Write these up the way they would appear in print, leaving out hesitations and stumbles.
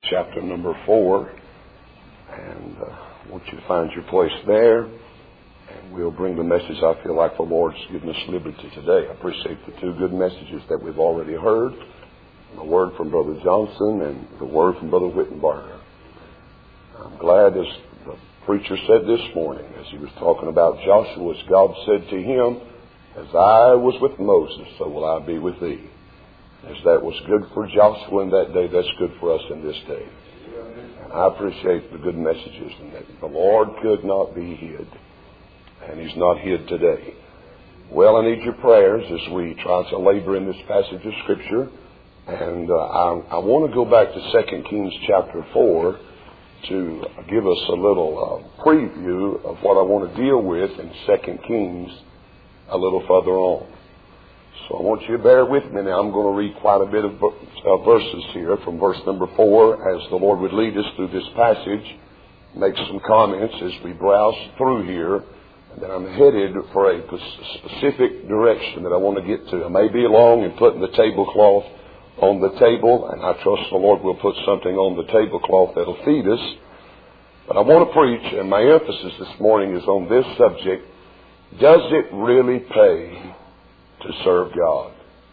chapter number 4, and I want you to find your place there, and we'll bring the message. I feel like the Lord's given us liberty today. I appreciate the two good messages that we've already heard, the word from Brother Johnson and the word from Brother Wittenberger. I'm glad, as the preacher said this morning, as he was talking about Joshua, as God said to him, "As I was with Moses, so will I be with thee." As that was good for Joshua in that day, that's good for us in this day. And I appreciate the good messages, and that the Lord could not be hid, and He's not hid today. Well, I need your prayers as we try to labor in this passage of Scripture. And I want to go back to 2 Kings chapter 4 to give us a little preview of what I want to deal with in 2 Kings a little further on. So I want you to bear with me now. I'm going to read quite a bit of verses here from verse number 4 as the Lord would lead us through this passage. Make some comments as we browse through here. And then I'm headed for a specific direction that I want to get to. I may be along in putting the tablecloth on the table, and I trust the Lord will put something on the tablecloth that'll feed us. But I want to preach, and my emphasis this morning is on this subject. Does it really pay to serve God?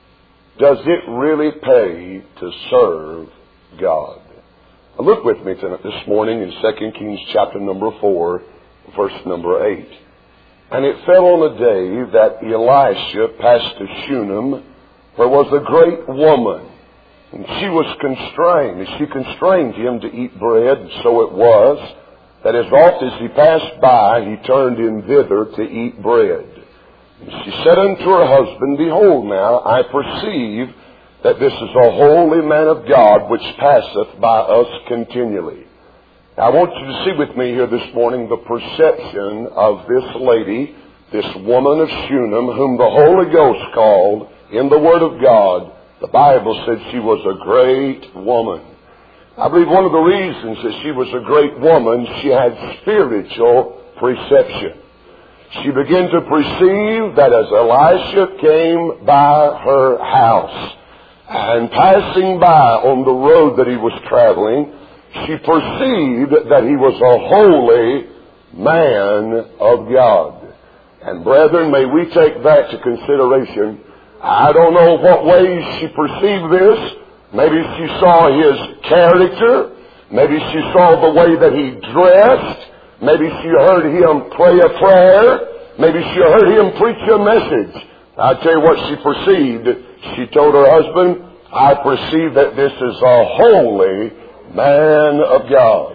Does it really pay to serve God? Now look with me this morning in 2 Kings chapter number 4, verse number 8. And it fell on a day that Elisha passed to Shunem, where was a great woman, and she was constrained, and she constrained him to eat bread. And so it was that as oft as he passed by, he turned in thither to eat bread. And she said unto her husband, Behold now, I perceive that this is a holy man of God, which passeth by us continually. Now, I want you to see with me here this morning the perception of this lady, this woman of Shunem, whom the Holy Ghost called, in the Word of God, the Bible said she was a great woman. I believe one of the reasons that she was a great woman, she had spiritual perception. She began to perceive that as Elisha came by her house and passing by on the road that he was traveling, she perceived that he was a holy man of God. And brethren, may we take that to consideration. I don't know what ways she perceived this. Maybe she saw his character. Maybe she saw the way that he dressed. Maybe she heard him pray a prayer. Maybe she heard him preach a message. I tell you what she perceived. She told her husband, I perceive that this is a holy man of God.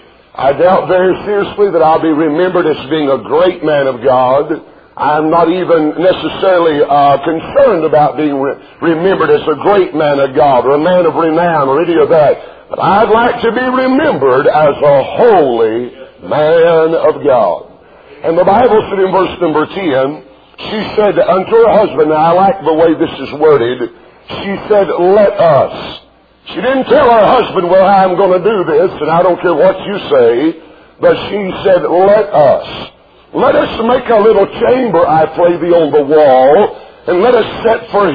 I doubt very seriously that I'll be remembered as being a great man of God. I'm not even necessarily concerned about being remembered as a great man of God or a man of renown or any of that. But I'd like to be remembered as a holy man of God. And the Bible said in verse number 10, she said unto her husband, now I like the way this is worded, she said, let us. She didn't tell her husband, well, I'm going to do this, and I don't care what you say, but she said, let us. Let us make a little chamber, I pray thee, on the wall, and let us set for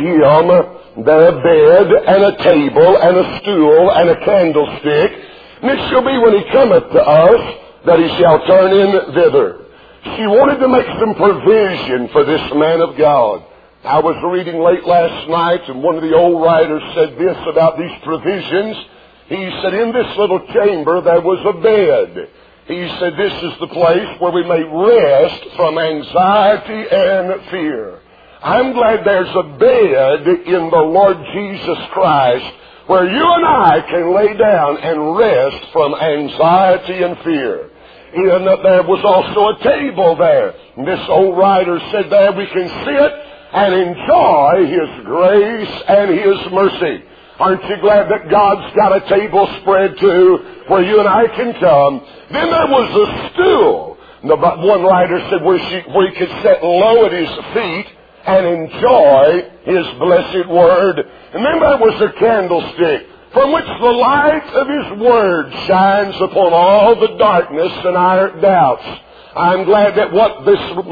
him there a bed, and a table, and a stool, and a candlestick. And it shall be when he cometh to us, that he shall turn in thither. She wanted to make some provision for this man of God. I was reading late last night, and one of the old writers said this about these provisions. He said, in this little chamber there was a bed. He said, this is the place where we may rest from anxiety and fear. I'm glad there's a bed in the Lord Jesus Christ where you and I can lay down and rest from anxiety and fear. And there was also a table there. And this old writer said there we can sit and enjoy His grace and His mercy. Aren't you glad that God's got a table spread too where you and I can come? Then there was a stool. One writer said where he could sit low at His feet and enjoy His blessed Word. And then there was a candlestick from which the light of His Word shines upon all the darkness and our doubts. I'm glad that what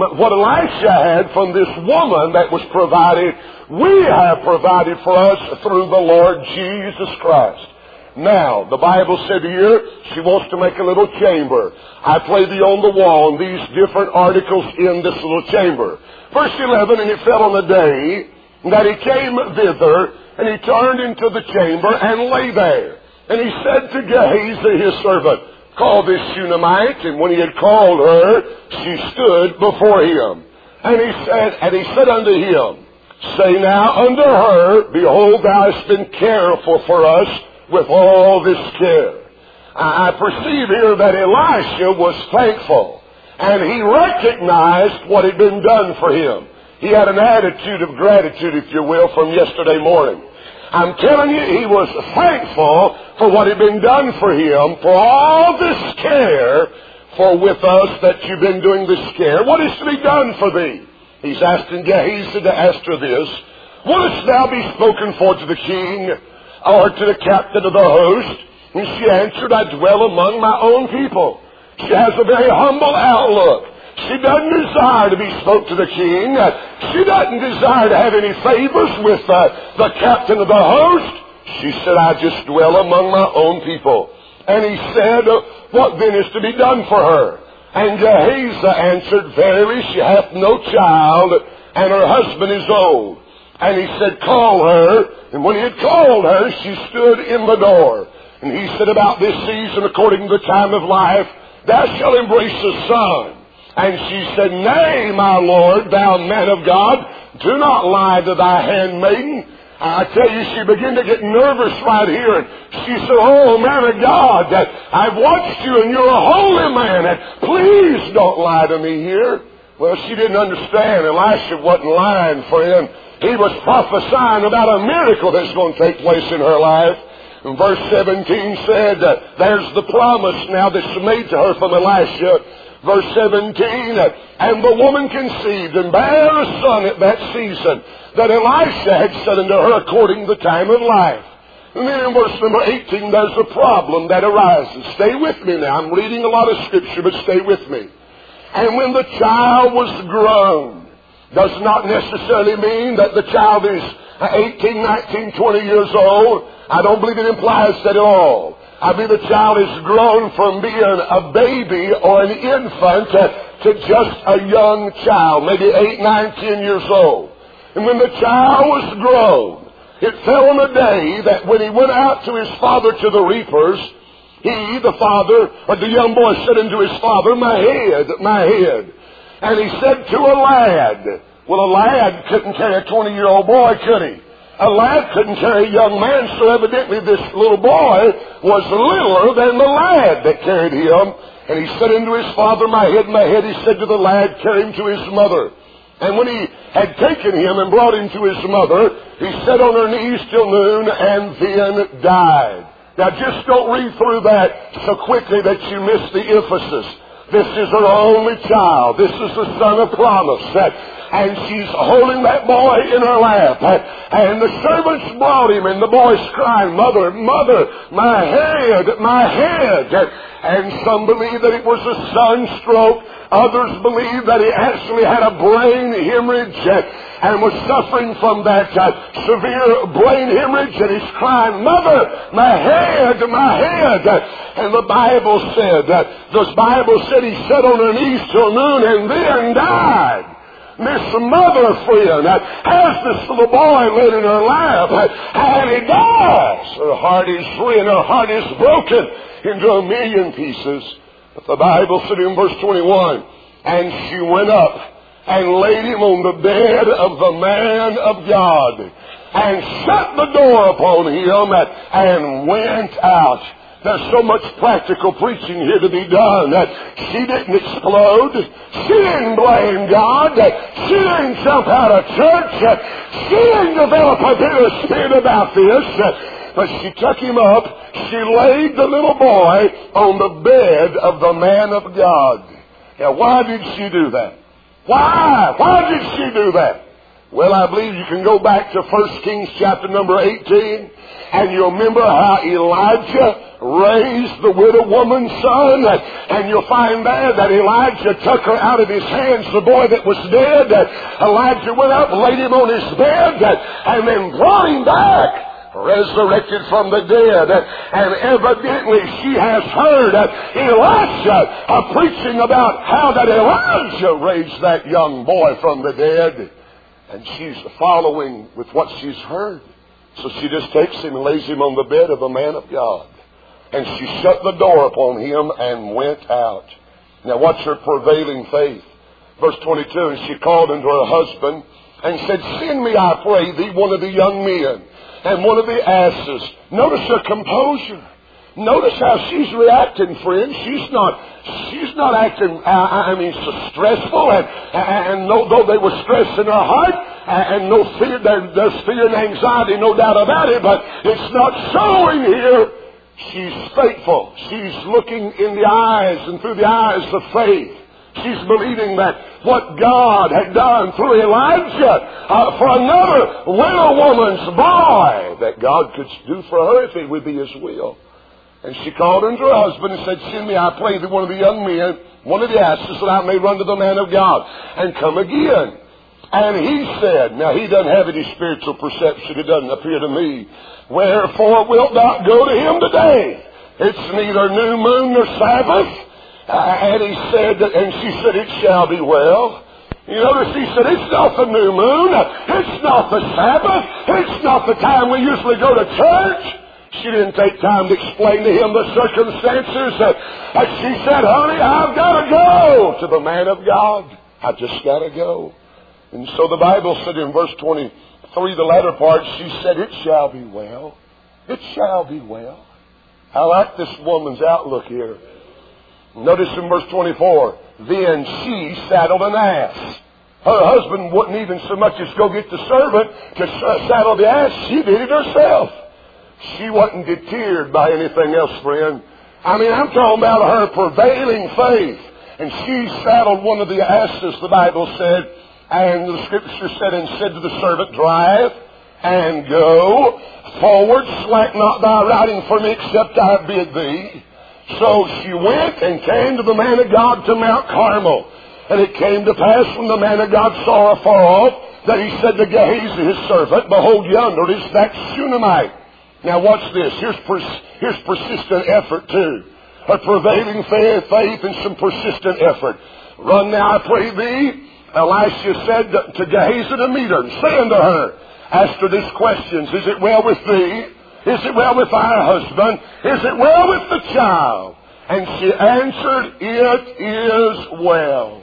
Elisha had from this woman that was provided, we have provided for us through the Lord Jesus Christ. Now, the Bible said here, she wants to make a little chamber. I play thee on the wall, and these different articles in this little chamber. Verse 11, and it fell on the day that he came thither, and he turned into the chamber and lay there. And he said to Gehazi his servant, call this Shunammite. And when he had called her, she stood before him. And he said unto him, say now unto her, behold, thou hast been careful for us with all this care. I perceive here that Elisha was thankful, and he recognized what had been done for him. He had an attitude of gratitude, if you will, from yesterday morning. I'm telling you, he was thankful for what had been done for him, for all this care, for with us that you've been doing this care. What is to be done for thee? He's asking Gehazi to ask her this. Wouldst thou be spoken for to the king, or to the captain of the host? And she answered, I dwell among my own people. She has a very humble outlook. She doesn't desire to be spoke to the king. She doesn't desire to have any favors with the captain of the host. She said, I just dwell among my own people. And he said, what then is to be done for her? And Gehazi answered, verily she hath no child, and her husband is old. And he said, call her. And when he had called her, she stood in the door. And he said, about this season, according to the time of life, thou shalt embrace a son. And she said, nay, my Lord, thou man of God, do not lie to thy handmaiden. I tell you, she began to get nervous right here. And she said, oh, man of God, that I've watched you and you're a holy man. And please don't lie to me here. Well, she didn't understand. Elisha wasn't lying for him. He was prophesying about a miracle that's going to take place in her life. And verse 17 said, there's the promise now that's made to her from Elisha. Verse 17, and the woman conceived and bare a son at that season, that Elisha had said unto her according to the time of life. And then in verse number 18, there's a problem that arises. Stay with me now. I'm reading a lot of scripture, but stay with me. And when the child was grown, does not necessarily mean that the child is 18, 19, 20 years old. I don't believe it implies that at all. I believe the child is grown from being a baby or an infant to just a young child, maybe 8, 9, 10 years old. And when the child was grown, it fell on a day that when he went out to his father to the reapers, he, the father, or the young boy said unto his father, my head, my head. And he said to a lad, well, a lad couldn't carry a 20-year-old boy, could he? A lad couldn't carry a young man, so evidently this little boy was littler than the lad that carried him. And he said unto his father, my head, my head. He said to the lad, carry him to his mother. And when he had taken him and brought him to his mother, he sat on her knees till noon and then died. Now just don't read through that so quickly that you miss the emphasis. This is her only child. This is the son of promise. And she's holding that boy in her lap. And the servants brought him, and the boy's crying, Mother, Mother, my head, my head. And some believe that it was a sunstroke. Others believe that he actually had a brain hemorrhage and was suffering from that severe brain hemorrhage. And he's crying, Mother, my head, my head. And the Bible said he sat on her knees till noon and then died. This mother friend has this little boy laid in her lap, and he dies. Her heart is free and her heart is broken into a million pieces. But the Bible said in verse 21, and she went up and laid him on the bed of the man of God, and shut the door upon him, and went out. There's so much practical preaching here to be done. She didn't explode. She didn't blame God. She didn't jump out of church. She didn't develop a bitter spirit about this. But she took him up. She laid the little boy on the bed of the man of God. Now, why did she do that? Why? Why did she do that? Well, I believe you can go back to 1 Kings chapter number 18, and you'll remember how Elijah raised the widow woman's son, and you'll find there that Elijah took her out of his hands, the boy that was dead. Elijah went up, laid him on his bed, and then brought him back. resurrected from the dead. And evidently she has heard Elisha preaching about how that Elijah raised that young boy from the dead. And she's following with what she's heard. So she just takes him and lays him on the bed of the man of God. And she shut the door upon him and went out. Now what's her prevailing faith? Verse 22, and she called unto her husband and said, send me, I pray thee, one of the young men and one of the asses. Notice her composure. Notice how she's reacting, friends. She's not acting, so stressful. And though they were stressed in her heart, and no fear, there's fear and anxiety, no doubt about it, but it's not showing here. She's faithful. She's looking in the eyes and through the eyes of faith. She's believing that what God had done through Elijah for another widow woman's boy, that God could do for her if it would be His will. And she called unto her husband and said, send me, I pray thee, one of the young men, one of the asses, that I may run to the man of God and come again. And he said, now he doesn't have any spiritual perception, it doesn't appear to me. Wherefore wilt thou go to him today? It's neither new moon nor Sabbath. And he said, and she said, it shall be well. You notice he said, it's not the new moon. It's not the Sabbath. It's not the time we usually go to church. She didn't take time to explain to him the circumstances. She said, honey, I've got to go to the man of God. I just got to go. And so the Bible said in verse 23, the latter part, she said, it shall be well. It shall be well. I like this woman's outlook here. Notice in verse 24, then she saddled an ass. Her husband wouldn't even so much as go get the servant to saddle the ass. She did it herself. She wasn't deterred by anything else, friend. I'm talking about her prevailing faith. And she saddled one of the asses, the Bible said, and the Scripture said, and said to the servant, drive and go forward, slack not thy riding for me, except I bid thee. So she went and came to the man of God to Mount Carmel. And it came to pass when the man of God saw her far off, that he said to Gehazi his servant, behold, yonder is that Shunammite. Now watch this. Here's persistent effort too. A prevailing faith and some persistent effort. Run now, I pray thee. Elisha said to Gehazi to meet her and say unto her, ask her these questions. Is it well with thee? Is it well with thy husband? Is it well with the child? And she answered, it is well.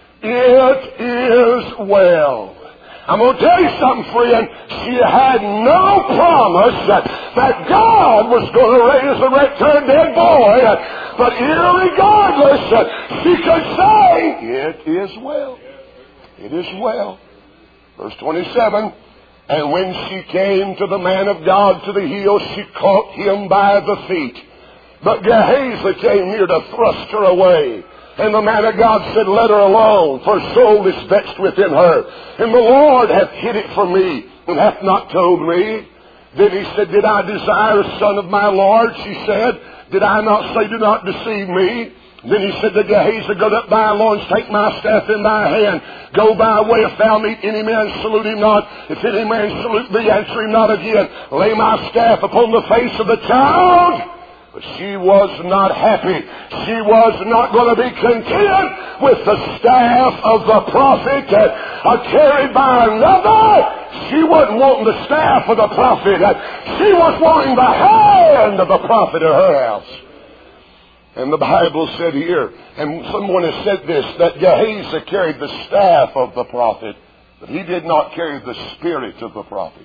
It is well. I'm going to tell you something, friend. She had no promise that God was going to resurrect her dead boy. But irregardless, she could say, it is well. It is well. Verse 27, and when she came to the man of God to the hill, she caught him by the feet. But Gehazi came near to thrust her away. And the man of God said, let her alone, for her soul is vexed within her. And the Lord hath hid it from me, and hath not told me. Then he said, did I desire a son of my Lord? She said, did I not say, do not deceive me? Then he said to Gehazi, go up thy loins, take my staff in thy hand. Go thy way, if thou meet any man, salute him not. If any man salute thee, answer him not again. Lay my staff upon the face of the child. But she was not happy. She was not going to be content with the staff of the prophet carried by another. She wasn't wanting the staff of the prophet. She was wanting the hand of the prophet at her house. And the Bible said here, and someone has said this, that Gehazi carried the staff of the prophet, but he did not carry the spirit of the prophet.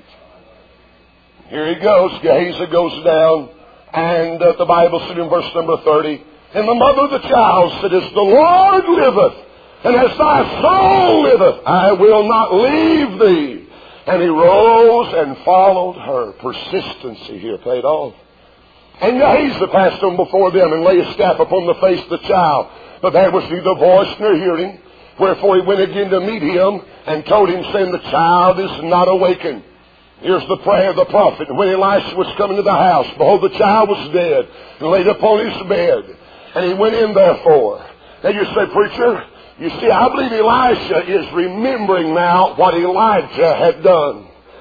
Here he goes. Gehazi goes down. And the Bible said in verse number 30, and the mother of the child said, as the Lord liveth, and as thy soul liveth, I will not leave thee. And he rose and followed her. Persistency here paid off. And Gehazi passed on before them and laid his staff upon the face of the child. But there was neither voice nor hearing. Wherefore he went again to meet him and told him, saying, the child is not awakened. Here's the prayer of the prophet. And when Elisha was coming to the house, behold, the child was dead and laid upon his bed. And he went in therefore. Now you say, preacher, you see, I believe Elisha is remembering now what Elijah had done.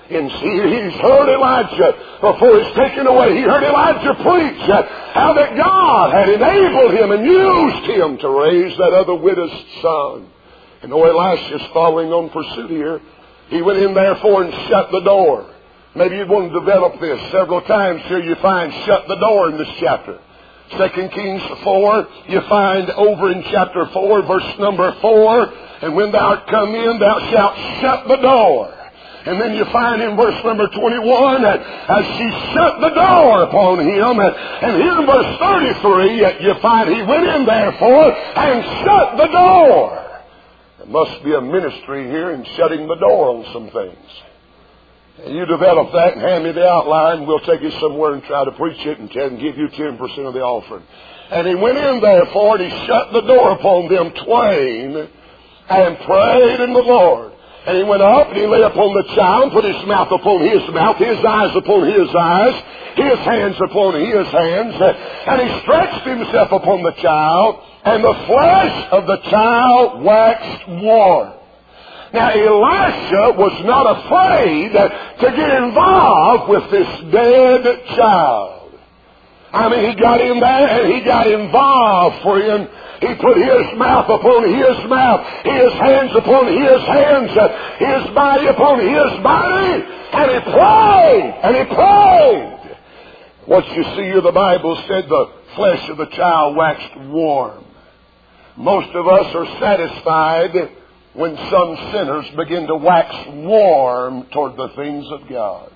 he's heard Elijah before he's taken away. He heard Elijah preach how that God had enabled him and used him to raise that other widow's son. And though Elisha's following on pursuit here, he went in therefore and shut the door. Maybe you'd want to develop this. Several times here you find shut the door in this chapter. 2 Kings 4, you find over in chapter 4, verse number 4, and when thou art come in, thou shalt shut the door. And then you find in verse number 21 that as she shut the door upon him, and here in verse 33, you find he went in therefore and shut the door. There must be a ministry here in shutting the door on some things. And you develop that and hand me the outline. We'll take it somewhere and try to preach it and give you 10% of the offering. And he went in therefore and he shut the door upon them twain and prayed in the Lord. And he went up and he lay upon the child, put his mouth upon his mouth, his eyes upon his eyes, his hands upon his hands. And he stretched himself upon the child, and the flesh of the child waxed warm. Now, Elisha was not afraid to get involved with this dead child. I mean, he got in there and he got involved, friend. He put his mouth upon his mouth, his hands upon his hands, his body upon his body, and he prayed, and he prayed. What you see here, the Bible said the flesh of the child waxed warm. Most of us are satisfied when some sinners begin to wax warm toward the things of God.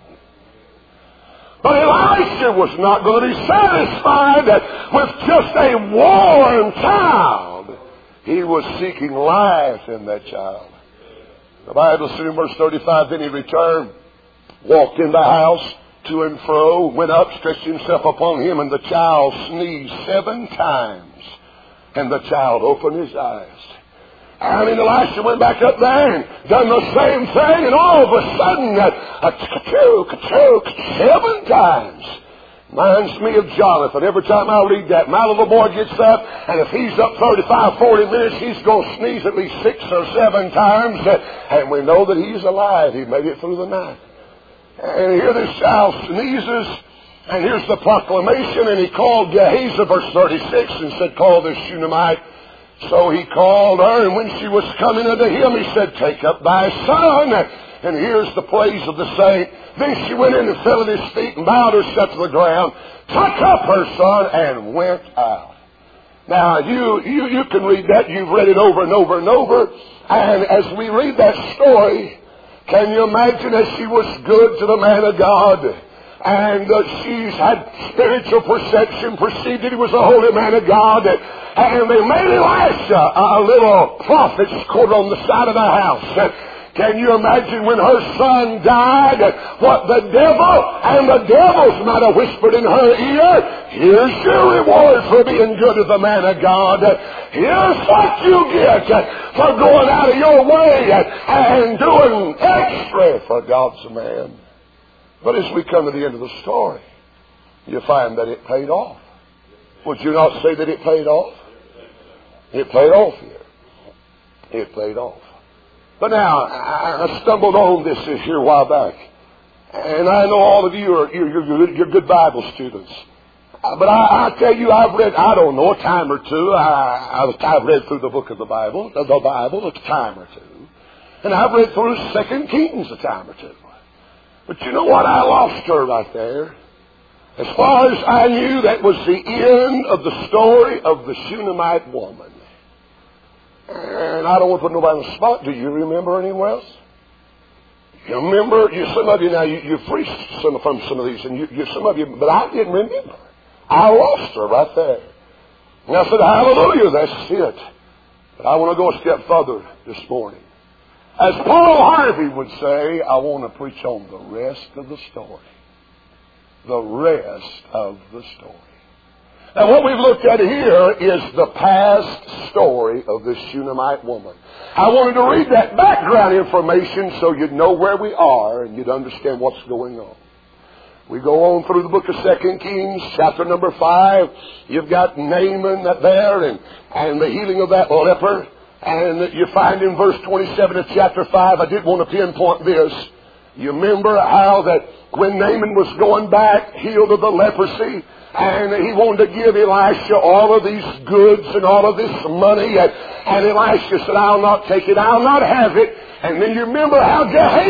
But Elisha was not going to be satisfied with just a warm child. He was seeking life in that child. The Bible says in verse 35, then he returned, walked in the house to and fro, went up, stretched himself upon him, and the child sneezed 7 times. And the child opened his eyes. I mean, Elisha went back up there and done the same thing, and all of a sudden, ka-choo, 7 times. Reminds me of Jonathan. Every time I read that, my little boy gets up, and if he's up 35, 40 minutes, he's going to sneeze at least 6 or 7 times, and we know that he's alive. He made it through the night. And here this child sneezes, and here's the proclamation, and he called Gehazi, verse 36, and said, call this Shunammite. So he called her, and when she was coming unto him, he said, take up thy son. And here's the praise of the saint. Then she went in and fell at his feet and bowed herself to the ground, took up her son, and went out. Now, you can read that. You've read it over and over and over. And as we read that story, can you imagine as she was good to the man of God? And she's had spiritual perception, perceived that he was a holy man of God. And they made Elisha a little prophet's quarter on the side of the house. Can you imagine when her son died, what the devil and the devils might have whispered in her ear? Here's your reward for being good to the man of God. Here's what you get for going out of your way and doing extra for God's man. But as we come to the end of the story, you find that it paid off. Would you not say that it paid off? It paid off here. It paid off. But now, I stumbled on this here a while back. And I know all of you you're good Bible students. But I tell you, I've read, I don't know, a time or two. I've read through the book of the Bible a time or two. And I've read through 2 Kings a time or two. But you know what? I lost her right there. As far as I knew, that was the end of the story of the Shunammite woman. And I don't want to put nobody on the spot. Do you remember anywhere else? You remember? Some of you now, you've preached from some of these, and some of you, but I didn't remember. I lost her right there. And I said, hallelujah, that's it. But I want to go a step further this morning. As Paul Harvey would say, I want to preach on the rest of the story. The rest of the story. Now what we've looked at here is the past story of this Shunammite woman. I wanted to read that background information so you'd know where we are and you'd understand what's going on. We go on through the book of 2 Kings, chapter number 5. You've got Naaman there and the healing of that leper. And you find in verse 27 of chapter 5, I did want to pinpoint this. You remember how that when Naaman was going back, healed of the leprosy, and he wanted to give Elisha all of these goods and all of this money, and Elisha said, I'll not take it, I'll not have it. And then you remember how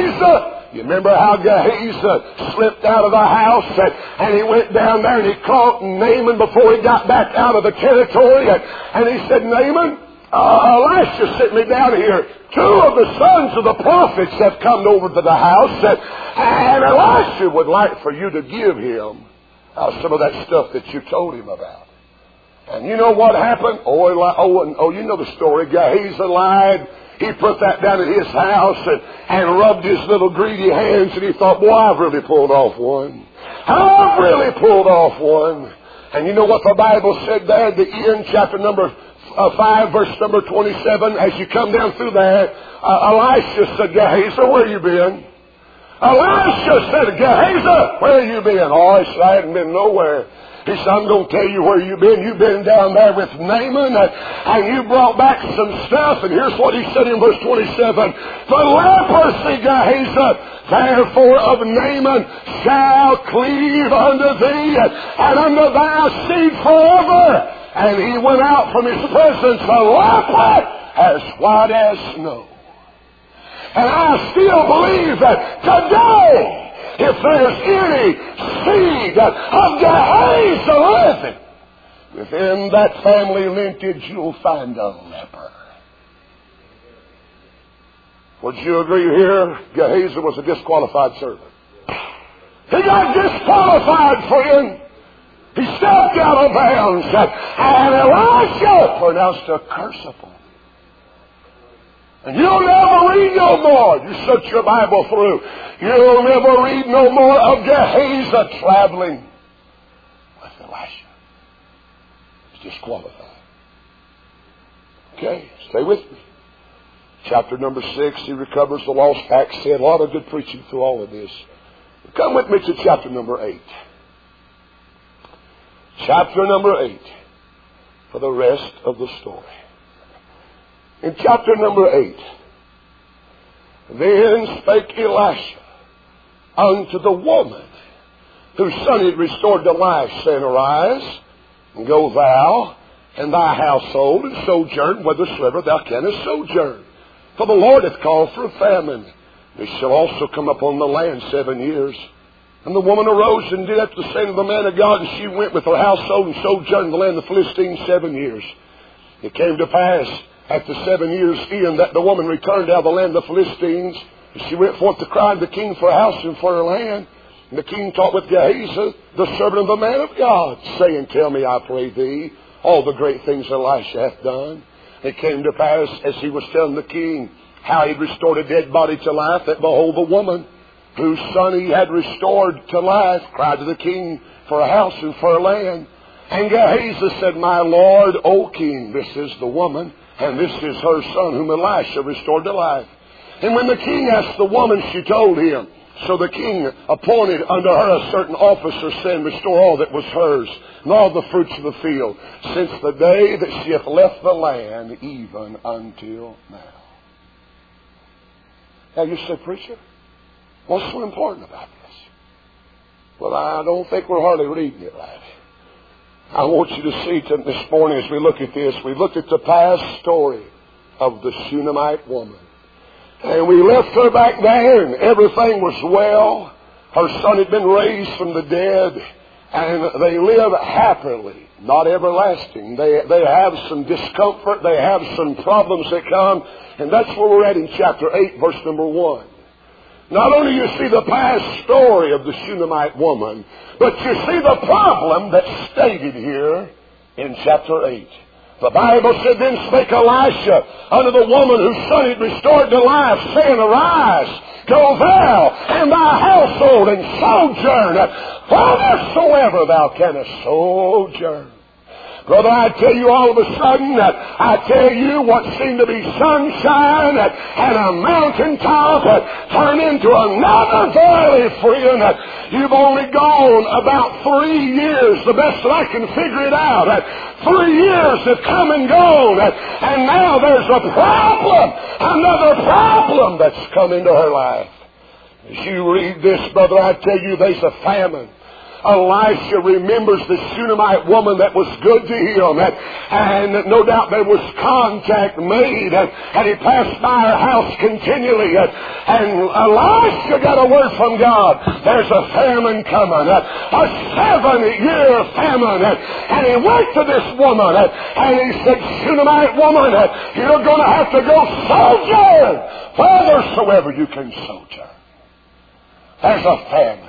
Gehazi slipped out of the house, and he went down there and he caught Naaman before he got back out of the territory, and he said, Naaman, Elisha sent me down here. 2 of the sons of the prophets have come over to the house, and Elisha would like for you to give him some of that stuff that you told him about. And you know what happened? You know the story. Gehazi lied. He put that down at his house and rubbed his little greedy hands, and he thought, boy, I've really pulled off one. I've really pulled off one. And you know what the Bible said there at the end, chapter number 5, verse number 27, as you come down through there, Elisha said, Gehazi, where you been? Elisha said, Gehazi, where you been? Oh, he said, I hadn't been nowhere. He said, I'm going to tell you where you've been. You've been down there with Naaman, and you brought back some stuff. And here's what he said in verse 27. The leprosy, Gehazi, therefore of Naaman shall cleave unto thee, and unto thy seed forever. And he went out from his presence a leper as white as snow. And I still believe that today, if there's any seed of Gehazi living within that family lineage, you'll find a leper. Would you agree here? Gehazi was a disqualified servant. He got disqualified, friend. He stepped out of bounds, and Elisha pronounced a curse upon him. And you'll never read no more. You search your Bible through. You'll never read no more of Gehazi traveling with Elisha. He's disqualified. Okay, stay with me. Chapter number 6, he recovers the lost pack. Said a lot of good preaching through all of this. Come with me to chapter number 8. Chapter number 8 for the rest of the story. In chapter number 8, then spake Elisha unto the woman whose son he had restored to life, saying, Arise, and go thou and thy household, and sojourn whithersoever thou canst sojourn. For the Lord hath called for a famine. It shall also come upon the land 7 years. And the woman arose and did after the saying of the man of God, and she went with her household and sojourned in the land of the Philistines 7 years. It came to pass after 7 years end that the woman returned out of the land of the Philistines, and she went forth to cry to the king for a house and for her land. And the king talked with Gehazi, the servant of the man of God, saying, Tell me, I pray thee, all the great things Elisha hath done. It came to pass, as he was telling the king how he had restored a dead body to life, that behold, the woman whose son he had restored to life cried to the king for a house and for a land. And Gehazi said, My lord, O king, this is the woman, and this is her son whom Elisha restored to life. And when the king asked the woman, she told him. So the king appointed unto her a certain officer, saying, Restore all that was hers, and all the fruits of the field, since the day that she hath left the land, even until now. Now you say, Preacher, what's so important about this? Well, I don't think we're hardly reading it right. I want you to see this morning as we look at this, we looked at the past story of the Shunammite woman. And we left her back there, and everything was well. Her son had been raised from the dead, and they live happily, not everlasting. They have some discomfort, they have some problems that come, and that's where we're at in chapter 8, verse number 1. Not only you see the past story of the Shunammite woman, but you see the problem that's stated here in chapter 8. The Bible said, Then spake Elisha unto the woman whose son had restored to life, saying, Arise, go thou and thy household, and sojourn whithersoever thou canst sojourn. Brother, I tell you all of a sudden, I tell you what seemed to be sunshine and a mountaintop turned into another valley, friend. You've only gone about 3 years, the best that I can figure it out. 3 years have come and gone, and now there's a problem, another problem that's come into her life. As you read this, brother, I tell you there's a famine. Elisha remembers the Shunammite woman that was good to him, and no doubt there was contact made, and he passed by her house continually, and Elisha got a word from God. There's a famine coming, a 7-year famine, and he went to this woman, and he said, Shunammite woman, you're going to have to go sojourn whithersoever you can sojourn. There's a famine.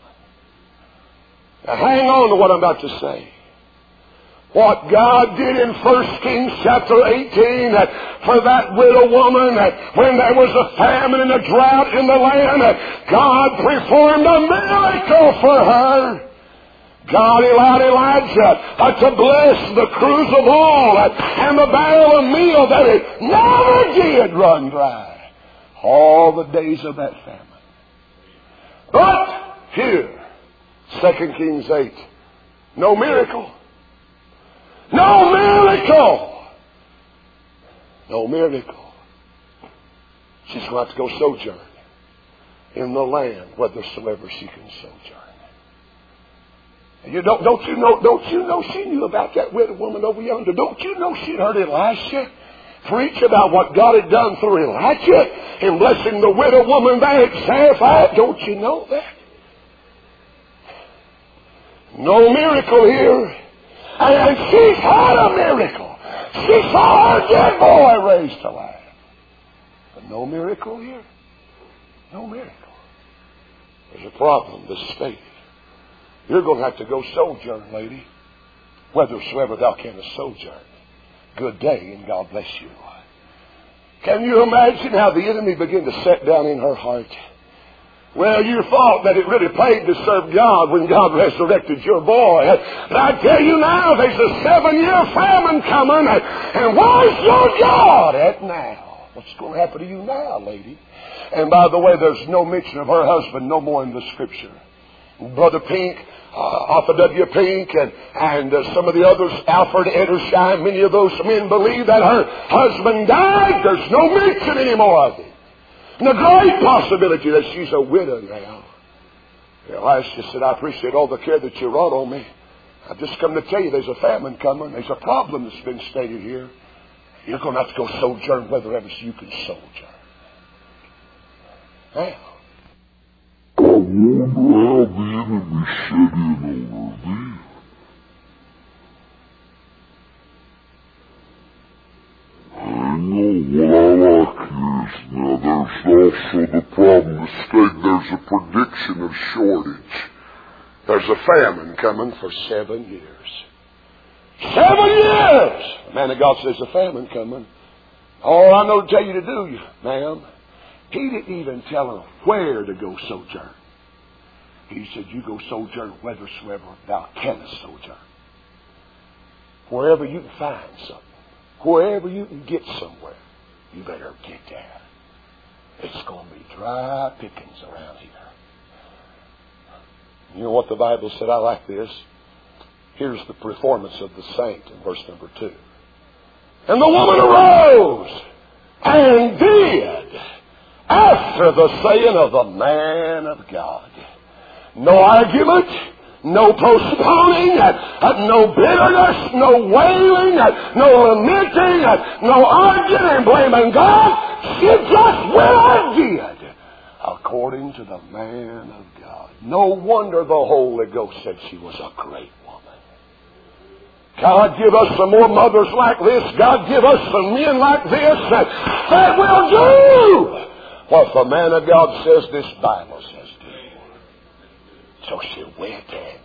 Now hang on to what I'm about to say. What God did in 1 Kings chapter 18 for that widow woman, when there was a famine and a drought in the land, God performed a miracle for her. God allowed Elijah to bless the cruse of oil and the barrel of meal that it never did run dry all the days of that famine. But here, 2 Kings 8. No miracle. No miracle. No miracle. She's going to have to go sojourn in the land whithersoever she can sojourn. And you don't you know she knew about that widow woman over yonder? Don't you know she'd heard Elisha preach about what God had done through Elijah in blessing the widow woman there at Zarephath? Don't you know that? No miracle here. And she's had a miracle. She saw her dead boy raised to life. But no miracle here. No miracle. There's a problem. This faith. You're going to have to go sojourn, lady. Whithersoever thou canst sojourn. Good day, and God bless you. Can you imagine how the enemy began to set down in her heart? Well, you thought that it really paid to serve God when God resurrected your boy. But I tell you now, there's a 7-year famine coming. And where's your God at now? What's going to happen to you now, lady? And by the way, there's no mention of her husband no more in the Scripture. Brother Pink, Arthur W. Pink, and some of the others, Alfred Edersheim, many of those men believe that her husband died. There's no mention anymore of it. And the great possibility that she's a widow now. Elisha said, I appreciate all the care that you wrought on me. I've just come to tell you there's a famine coming. There's a problem that's been stated here. You're going to have to go sojourn whithersoever you can sojourn. Now, I wonder how the enemy set in over thee. I know what I like here is now there's also the problem to state there's a prediction of shortage. there's a famine coming for 7 years. 7 years! The man of God says there's a famine coming. All I know to tell you to do, ma'am, he didn't even tell her where to go sojourn. He said, you go sojourn whithersoever thou canst sojourn. Wherever you can find something. Wherever you can get somewhere, you better get there. It's going to be dry pickings around here. You know what the Bible said? I like this. Here's the performance of the saint in verse number 2. And the woman arose and did after the saying of the man of God. No argument, no postponing, no bitterness, no wailing, no lamenting, no arguing and blaming God. She just went and did according to the man of God. No wonder the Holy Ghost said she was a great woman. God, give us some more mothers like this. God, give us some men like this that will do what the man of God says this Bible says do. So she went and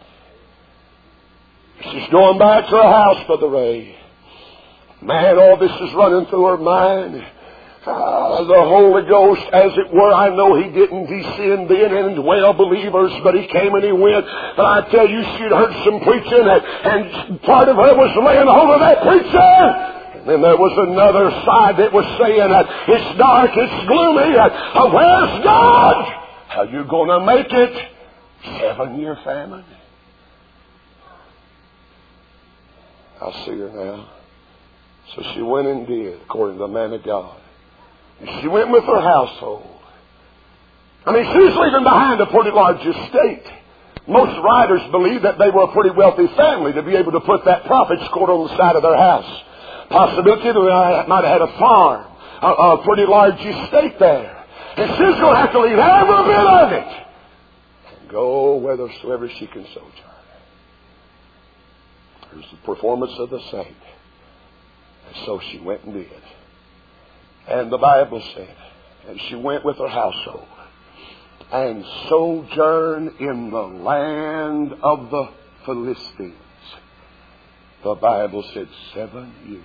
did. She's going back to her house, Brother Ray. Man, all this is running through her mind. The Holy Ghost, as it were, I know He didn't descend then and dwell believers, but He came and He went. But I tell you, she'd heard some preaching, and part of her was laying hold of that preacher. And then there was another side that was saying, it's dark, it's gloomy, where's God? How you going to make it? 7-year famine. I see her now. So she went and did, according to the man of God. And she went with her household. I mean, she's leaving behind a pretty large estate. Most writers believe that they were a pretty wealthy family to be able to put that prophet's court on the side of their house. Possibility they might have had a farm, a pretty large estate there. And she's going to have to leave every bit of it and go whithersoever she can sojourn. There's the performance of the saint. And so she went and did. And the Bible said, and she went with her household and sojourned in the land of the Philistines. The Bible said 7 years.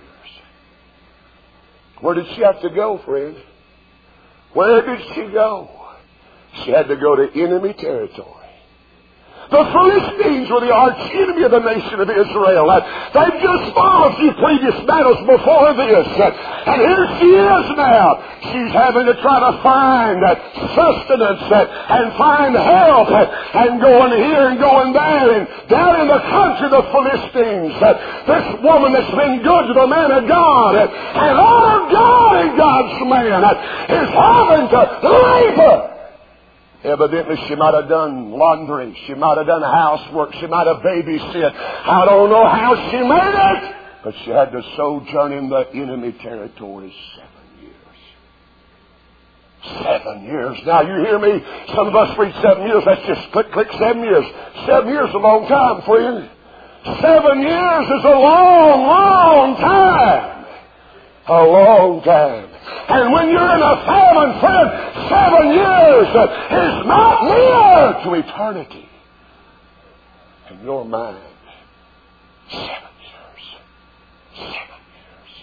Where did she have to go, friend? Where did she go? She had to go to enemy territory. The Philistines were the arch enemy of the nation of Israel. They've just fought a few previous battles before this. And here she is now. She's having to try to find sustenance and find help and going here and going there. And down in the country, the Philistines, this woman that's been good to the man of God and honor God and God's man is having to labor. Evidently, she might have done laundry. She might have done housework. She might have babysat. I don't know how she made it, but she had to sojourn in the enemy territory 7 years. 7 years. Now, you hear me? Some of us read 7 years. That's just click, 7 years. 7 years is a long time, friend. 7 years is a long, long time. A long time. And when you're in a famine, friend, 7 years is not near to eternity. In your mind, 7 years. 7 years.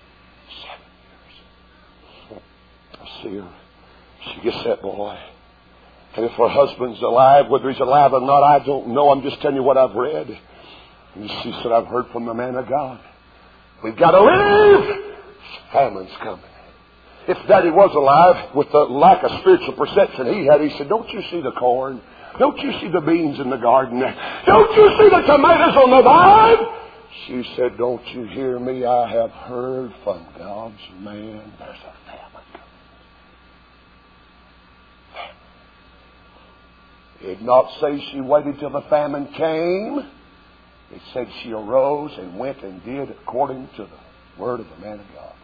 7 years. I see her. She gets that boy. And if her husband's alive, whether he's alive or not, I don't know. I'm just telling you what I've read. And she said, I've heard from the man of God. We've got to leave. Famine's coming. If Daddy was alive, with the lack of spiritual perception he had, he said, don't you see the corn? Don't you see the beans in the garden? Don't you see the tomatoes on the vine? She said, don't you hear me? I have heard from God's man there's a famine coming. It did not say she waited till the famine came. It said she arose and went and did according to the word of the man of God.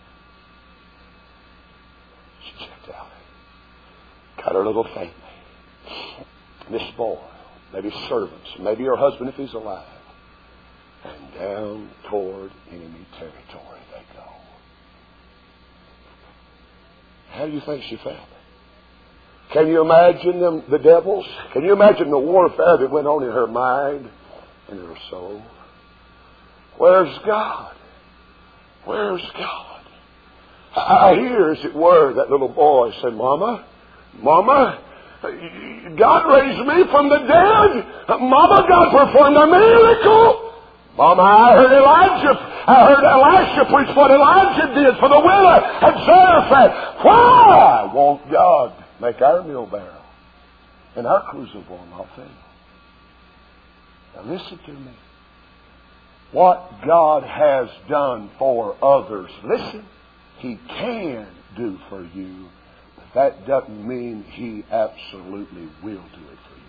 She checked out. Got her little family. This boy, maybe servants, maybe her husband if he's alive. And down toward enemy territory they go. How do you think she felt? Can you imagine them, the devils? Can you imagine the warfare that went on in her mind and in her soul? Where's God? Where's God? I hear, as it were, that little boy say, Mama, God raised me from the dead. Mama, God performed a miracle. Mama, I heard Elisha preach what Elijah did for the widow at Zarephath. Why won't God make our meal barrel and our crucible not fail? Now listen to me. What God has done for others, listen, He can do for you, but that doesn't mean He absolutely will do it for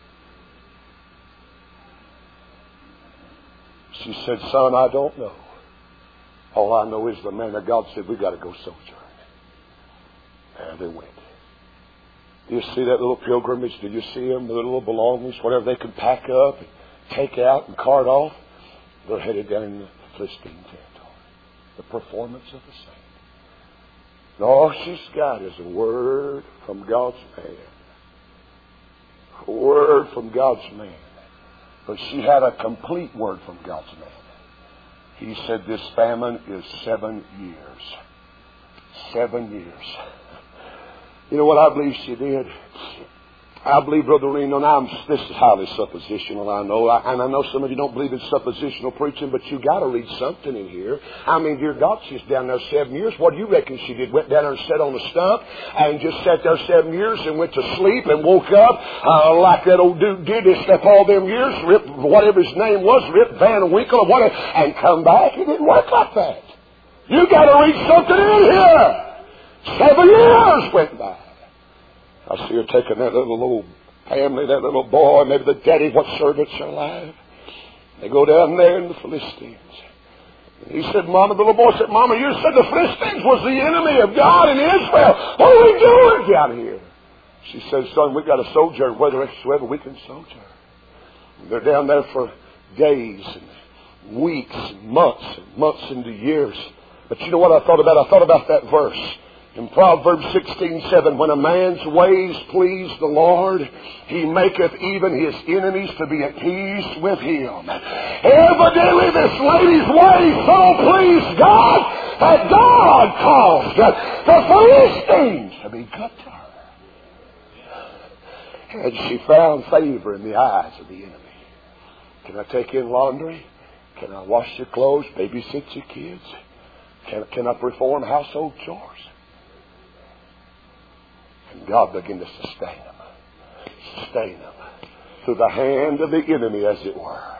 you. She said, Son, I don't know. All I know is the man of God said, we've got to go sojourn. And they went. Do you see that little pilgrimage? Did you see them? The little belongings, whatever they could pack up and take out and cart off. They're headed down in the Philistine territory. The performance of the saint. And all she's got is a word from God's man. A word from God's man. But she had a complete word from God's man. He said this famine is 7 years. 7 years. You know what I believe she did? I believe, Brother Reno, and this is highly suppositional, I know. And I know some of you don't believe in suppositional preaching, but you got to read something in here. I mean, dear God, she's down there 7 years. What do you reckon she did? Went down there and sat on a stump and just sat there 7 years and went to sleep and woke up like that old dude did. He slept all them years, Rip, whatever his name was, Rip Van Winkle or whatever, and come back. It didn't work like that. You got to read something in here. 7 years went by. I see her taking that little old family, that little boy, maybe the daddy, what servants are alive. They go down there in the Philistines. And he said, Mama, the little boy said, Mama, you said the Philistines was the enemy of God and Israel. What are we doing down here? She said, son, we've got to sojourn whithersoever we can sojourn. And they're down there for days and weeks and months into years. But you know what I thought about? I thought about that verse in Proverbs 16:7. When a man's ways please the Lord, he maketh even his enemies to be at peace with him. Evidently this lady's ways so pleased God that God caused the Philistines to be cut to her. And she found favor in the eyes of the enemy. Can I take in laundry? Can I wash your clothes, babysit your kids? Can I perform household chores? And God began to sustain them through the hand of the enemy, as it were.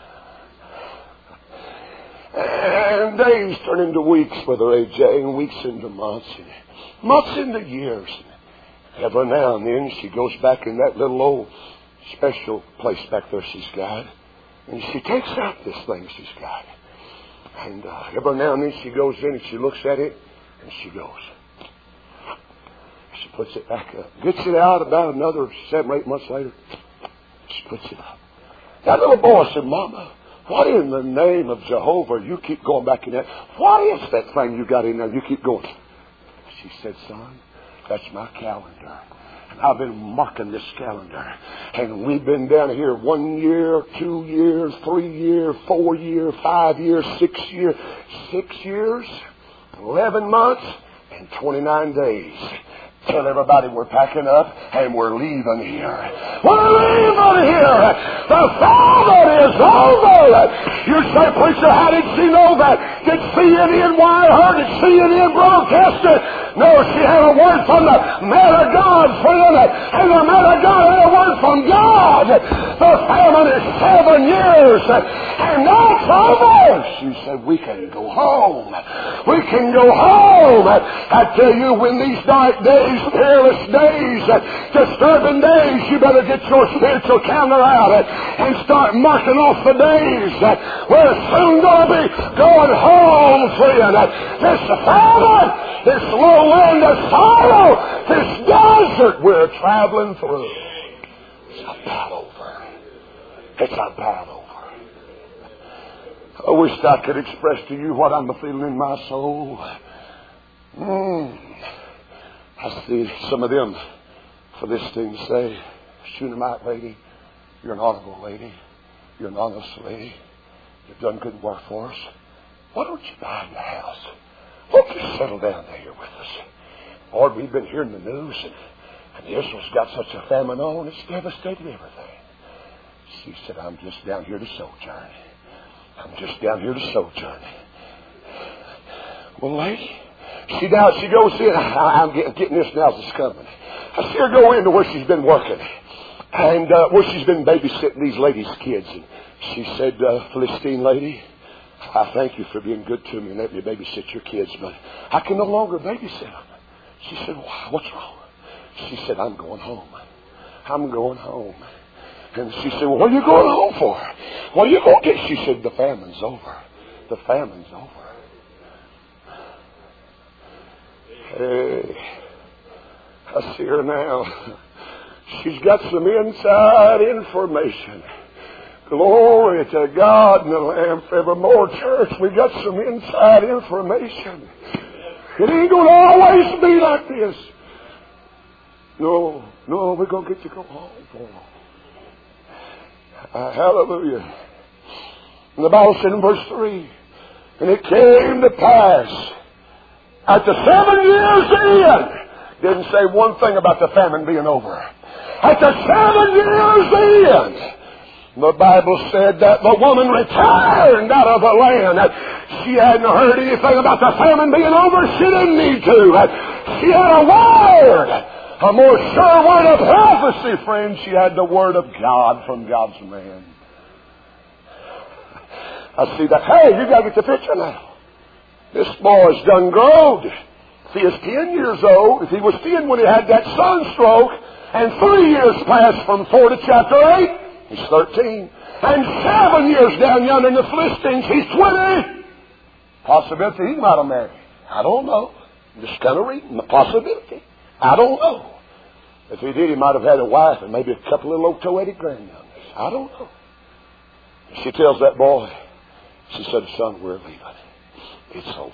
And days turn into weeks for the AJ, and weeks into months, and months into years. Every now and then she goes back in that little old special place back there she's got, and she takes out this thing she's got. And every now and then she goes in and she looks at it, and she goes. She puts it back up. Gets it out about another 7 or 8 months later. She puts it up. That little boy said, Mama, what in the name of Jehovah you keep going back in there? What is that thing you got in there? You keep going. She said, son, that's my calendar. And I've been marking this calendar. And we've been down here 1 year, 2 years, 3 years, 4 years, 5 years, 6 years. 6 years, 11 months, and 29 days. Tell everybody we're packing up and we're leaving here. We're leaving here. The famine is over. You say, preacher, how did she know that? Did CNN wire her? Did CNN broadcast it? No, she had a word from the man of God, friend. And the man of God had a word from God. The famine is 7 years. And that's over. She said, we can go home. We can go home. I tell you, when these dark days, peerless days, disturbing days, you better get your spiritual calendar out and start marking off the days. We're soon going to be going home, friend. This famine, this low land of sorrow, this desert we're traveling through, it's about over. It's about over. I wish I could express to you what I'm feeling in my soul. I see some of them Philistines say, Shunammite lady, you're an honorable lady. You're an honest lady. You've done good work for us. Why don't you buy the house? Why don't you settle down there with us? Lord, we've been hearing the news, and Israel's got such a famine on, it's devastated everything. She said, I'm just down here to sojourn. I'm just down here to sojourn. Well, lady, she goes in. I'm getting this now as it's coming. I see her go into where she's been working, and where she's been babysitting these ladies' kids. And she said, Philistine lady, I thank you for being good to me and letting me babysit your kids, but I can no longer babysit them. She said, what's wrong? She said, I'm going home. I'm going home. And she said, well, what are you going home for? What are you going to get? She said, the famine's over. The famine's over. Hey, I see her now. She's got some inside information. Glory to God and the Lamb forevermore. Church, we got some inside information. It ain't going to always be like this. No, we're going to get you to go home for hallelujah. And the Bible said in verse 3, and it came to pass at the 7 years end, didn't say one thing about the famine being over. At the 7 years end, the Bible said that the woman returned out of the land. She hadn't heard anything about the famine being over. She didn't need to. She had a word. A more sure word of prophecy, friends. She had the word of God from God's man. I see that. Hey, you got to get the picture now. This boy's done growed. If he is 10 years old, if he was 10 when he had that sunstroke, and 3 years passed from 4 to chapter 8, he's 13. And 7 years down yonder in the Philistines, he's 20. Possibility he might have married. I don't know. I'm just kind of reading the possibility. I don't know. If he did, he might have had a wife and maybe a couple of little toe-headed grandyoungers. I don't know. She tells that boy, she said, son, we're leaving. It's over.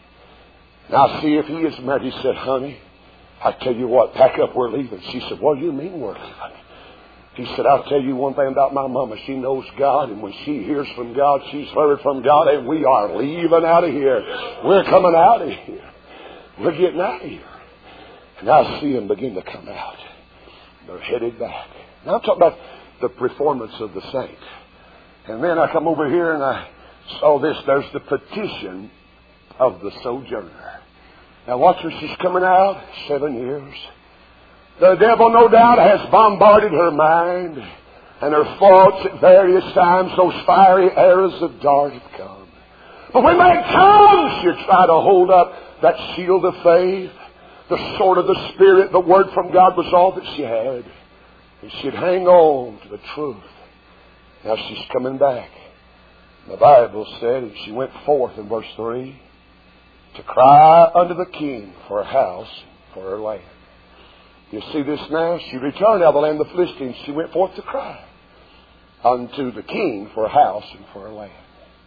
Now see if he is married. He said, honey, I tell you what, pack up, we're leaving. She said, what do you mean we're leaving? He said, I'll tell you one thing about my mama. She knows God, and when she hears from God, she's heard from God, and we are leaving out of here. We're coming out of here. We're getting out of here. And I see them begin to come out. They're headed back. Now I'm talking about the performance of the saint. And then I come over here and I saw this. There's the petition of the sojourner. Now watch her. She's coming out. 7 years. The devil, no doubt, has bombarded her mind and her thoughts at various times. Those fiery arrows of dart have come. But when that comes, she'll try to hold up that shield of faith. The sword of the Spirit, the Word from God was all that she had. And she'd hang on to the truth. Now she's coming back. The Bible said, and she went forth in verse 3, to cry unto the king for a house, for her land. You see this now? She returned out of the land of the Philistines. She went forth to cry unto the king for a house and for her land.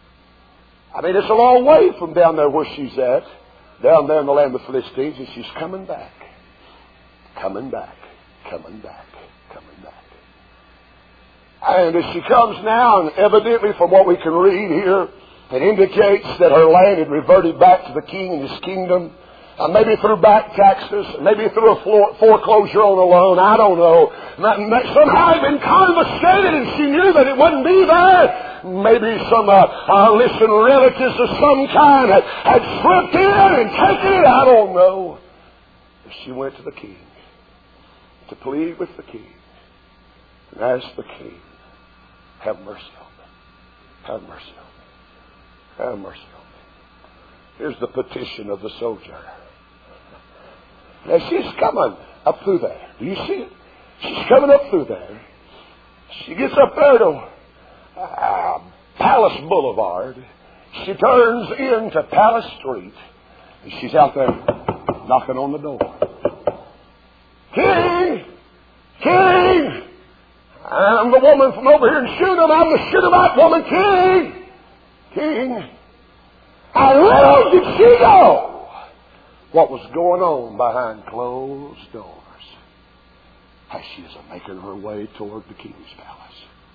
I mean, it's a long way from down there where she's at. Down there in the land of the Philistines, and she's coming back. Coming back. Coming back. Coming back. And as she comes now, and evidently from what we can read here, it indicates that her land had reverted back to the king and his kingdom. Maybe through back taxes, maybe through a foreclosure on a loan, I don't know. Somehow it had been confiscated and she knew that it wouldn't be there. Maybe some relatives of some kind had slipped in and taken it, I don't know. But she went to the king to plead with the king and ask the king, have mercy on me. Have mercy on me. Have mercy on me. Here's the petition of the sojourner. Now she's coming up through there. Do you see it? She's coming up through there. She gets up there to Palace Boulevard. She turns into Palace Street. And she's out there knocking on the door. King! King! I'm the woman from over here in Shunem. I'm the Shunammite woman. King! King! And little did she know what was going on behind closed doors as she was making her way toward the king's palace.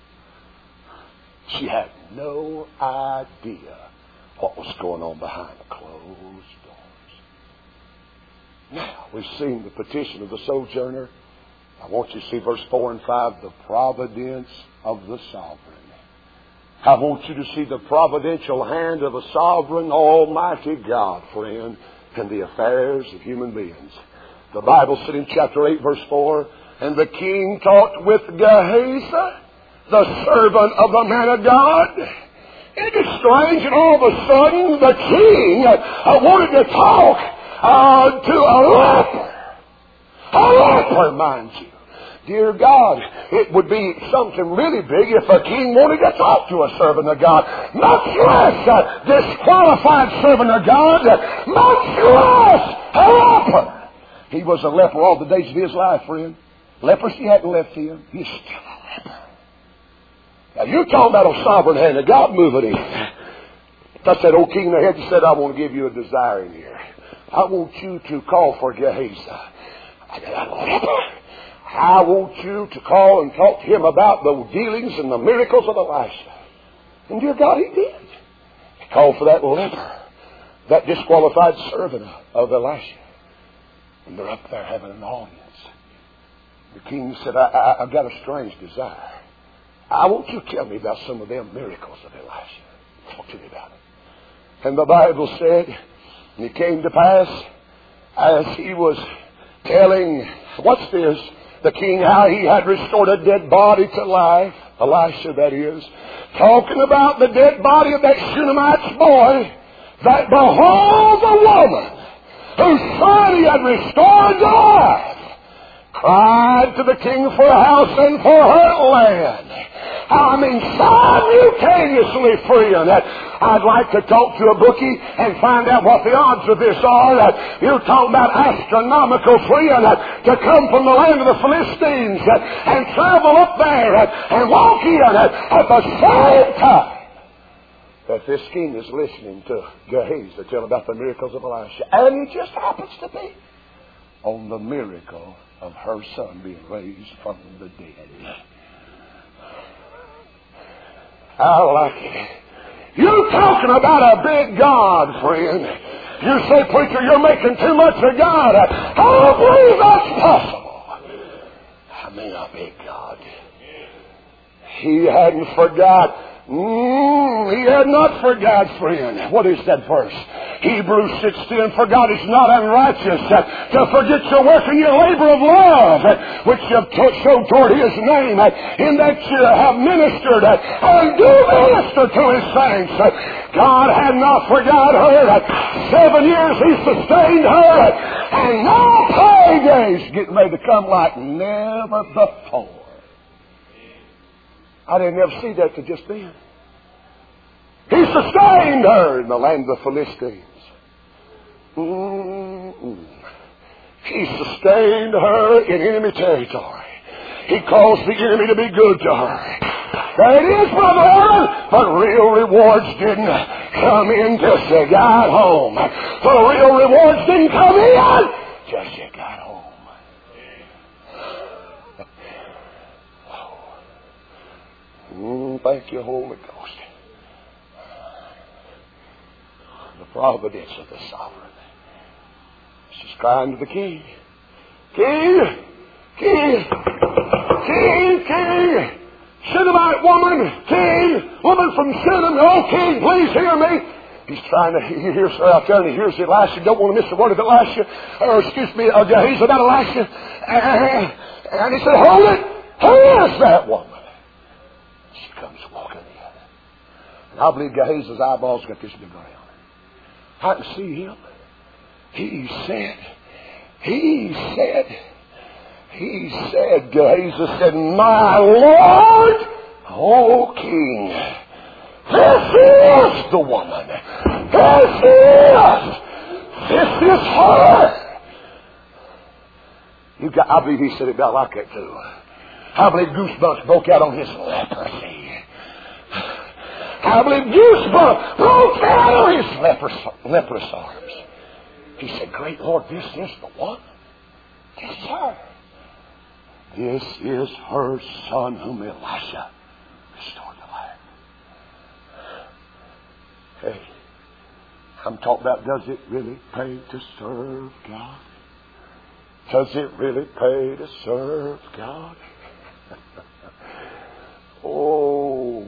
She had no idea what was going on behind closed doors. Now, we've seen the petition of the sojourner. I want you to see verse 4 and 5, the providence of the sovereign. I want you to see the providential hand of a sovereign, almighty God, friend, in the affairs of human beings. The Bible said in chapter 8, verse 4, and the king talked with Gehazi, the servant of the man of God. It is strange, and all of a sudden the king wanted to talk to a leper. A leper, mind you. Dear God, it would be something really big if a king wanted to talk to a servant of God. Much less a disqualified servant of God. Much less a leper. He was a leper all the days of his life, friend. Leprosy hadn't left him. He's still a leper. Now you're talking about a sovereign hand of God moving in. That's that old king in the head that said, I want to give you a desire in here. I want you to call for Gehazi. I'm a leper. I want you to call and talk to him about the dealings and the miracles of Elisha. And dear God, he did. He called for that leper, that disqualified servant of Elisha. And they're up there having an audience. The king said, I've got a strange desire. I want you to tell me about some of them miracles of Elisha. Talk to me about it. And the Bible said, and it came to pass, as he was telling, what's this? The king, how he had restored a dead body to life. Elisha, that is. Talking about the dead body of that Shunammite's boy. That behold, the woman whose son he had restored to life, cried to the king for a house and for her land. I mean, simultaneously, friend, I'd like to talk to a bookie and find out what the odds of this are. You're talking about astronomical, friend, to come from the land of the Philistines and travel up there and walk in at the same time that this king is listening to Gehazi tell about the miracles of Elisha. And it just happens to be on the miracle of her son being raised from the dead. I like it. You're talking about a big God, friend. You say, preacher, you're making too much of God. I don't believe that's possible. I mean, a big God. He hadn't forgot. He had not forgot, friend. What is that verse? Hebrews 6:10, for God is not unrighteous to forget your work and your labor of love, which you have showed toward His name, in that you have ministered and do minister to His saints. God had not forgot her. 7 years He sustained her, and now paydays getting ready to come like never before. I didn't ever see that till just then. He sustained her in the land of the Philistines. He sustained her in enemy territory. He caused the enemy to be good to her. There it is, Brother Aaron. But real rewards didn't come in till she got home. The real rewards didn't come in till she got home. Thank you, Holy Ghost. The providence of the sovereign. She's crying to the king. King! King! King! King! Shunammite woman! King! Woman from Shunem! Oh, King, please hear me! He's trying to, he hears her out there and he hears Elisha. Don't want to miss the word of Elisha. Gehazi about Elisha. And he said, hold it! Who is that woman? She comes walking in. And I believe Gehazi's eyeballs got this big around. I can see him. He said, Gehazi said, my Lord, O King, this is the woman. This is her. I believe he said it about like that too. I believe goosebumps broke out on his leprosy. I believe goosebumps broke out on his leprous arms. He said, great Lord, this is the one. This is her. This is her son whom Elisha restored to life. Hey, I'm talking about, does it really pay to serve God? Does it really pay to serve God? Oh.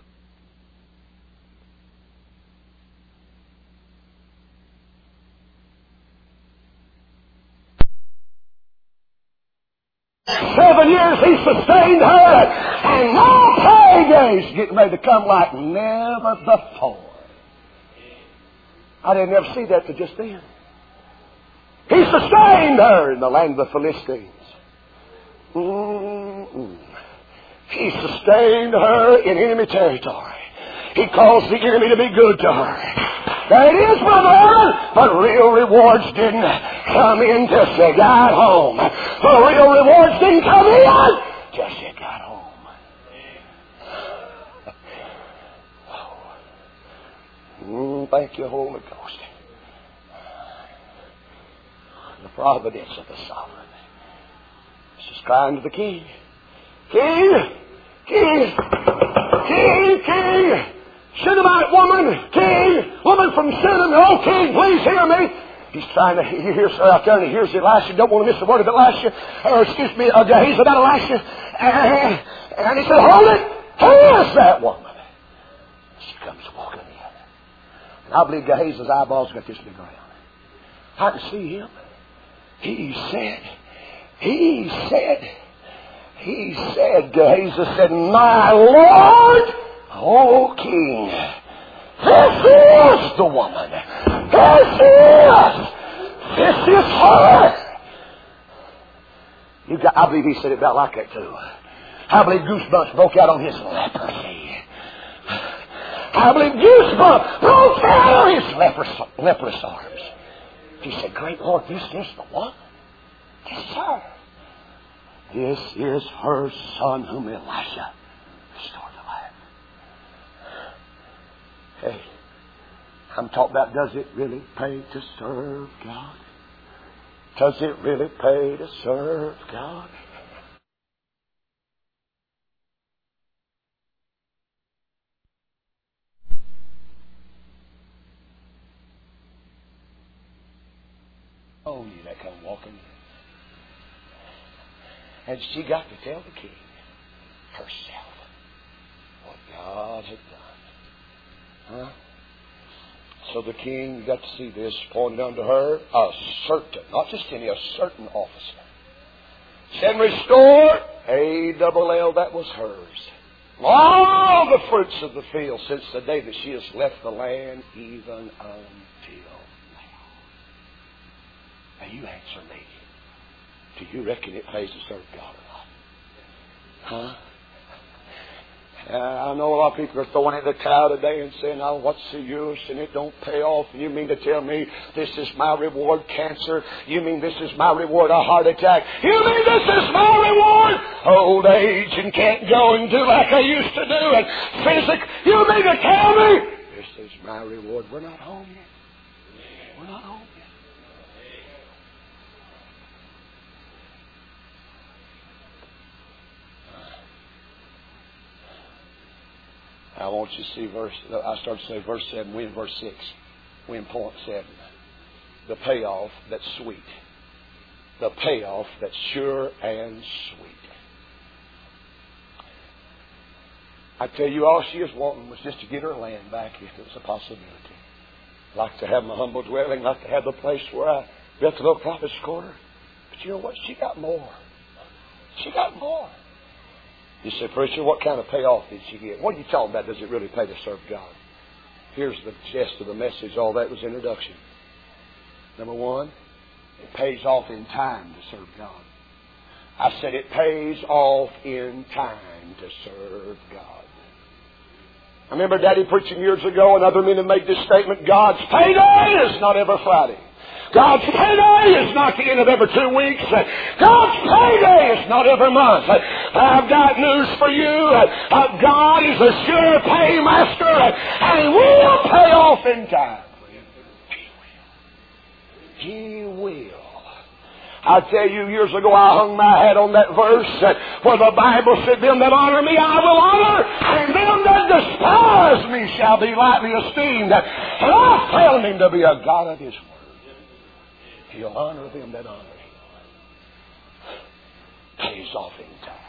Seven years He sustained her, and now paydays getting ready to come like never before. I didn't ever see that till just then. He sustained her in the land of the Philistines. He sustained her in enemy territory. He caused the enemy to be good to her. There it is, Brother Aaron. But real rewards didn't come in till she got home. The real rewards didn't come in till she got home. Thank you, Holy Ghost. The providence of the sovereign. She's crying to the king. King! King! King! King! Shunammite woman! King! Woman from Shunem! Oh, King, please hear me! He's trying to, he hears her out there and he hears Elisha. Don't want to miss the word of Elisha. Gehazi about Elisha. And he said, hold it! Who is that woman? She comes walking in. And I believe Gehazi's eyeballs got this big around. I can see him. He said, Gehazi said, my Lord, O King, this is the woman. This horror. I believe he said it about like that too. I believe goosebumps broke out on his leprosy. I believe goosebumps broke out on his leprous arms. He said, Great Lord, this is the one? Yes, sir. This is her son whom Elisha restored to life. Hey, I'm talking about, does it really pay to serve God? Does it really pay to serve God? Oh, you that come walking. And she got to tell the king herself what God had done. Huh? So the king got to see this, pointed unto her a certain, not just any, a certain officer. Said, restore, A-double-L, that was hers. All the fruits of the field since the day that she has left the land, even until now. Now you answer me. Do you reckon it pays to serve God or not? Huh? I know a lot of people are throwing in the towel today and saying, oh, what's the use? And it don't pay off. And you mean to tell me this is my reward, cancer? You mean this is my reward, a heart attack? You mean this is my reward, old age and can't go and do like I used to do and physical? You mean to tell me this is my reward? We're not home yet. We're not home yet. I want you to see I started to say verse 7, we in verse 6. We in point 7. The payoff that's sweet. The payoff that's sure and sweet. I tell you, all she was wanting was just to get her land back if it was a possibility. Like to have my humble dwelling, like to have the place where I built the little prophet's corner. But you know what? She got more. She got more. You say, preacher, what kind of payoff did she get? What are you talking about? Does it really pay to serve God? Here's the gist of the message. All that was introduction. Number one, it pays off in time to serve God. I said it pays off in time to serve God. I remember Daddy preaching years ago, and other men have made this statement, God's payday is not every Friday. God's payday is not the end of every 2 weeks. God's payday is not every month. I've got news for you. God is a sure paymaster, and He will pay off in time. He will. I tell you, years ago I hung my hat on that verse where the Bible said, them that honor me I will honor, and them that despise me shall be lightly esteemed. And I found Him to be a God of His word. He'll honor them that honor Him. Pays off in time.